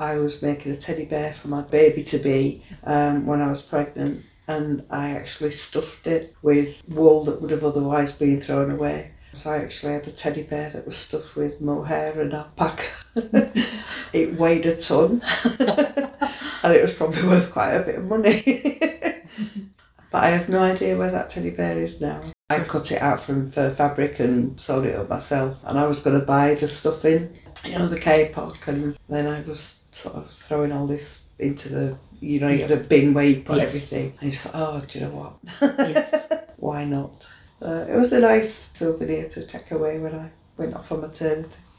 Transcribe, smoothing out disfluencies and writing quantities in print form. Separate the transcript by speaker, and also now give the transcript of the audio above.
Speaker 1: I was making a teddy bear for my baby-to-be when I was pregnant, and I actually stuffed it with wool that would have otherwise been thrown away. So I actually had a teddy bear that was stuffed with mohair and alpaca. It weighed a ton, and it was probably worth quite a bit of money. But I have no idea where that teddy bear is now. I cut it out from fur fabric and sewed it up myself, and I was going to buy the stuffing, the K-Pod, and then I was sort of throwing all this into the, you had a bin where you put everything, and you thought, oh, do you know what?
Speaker 2: Yes.
Speaker 1: Why not? It was a nice souvenir to take away when I went off on maternity.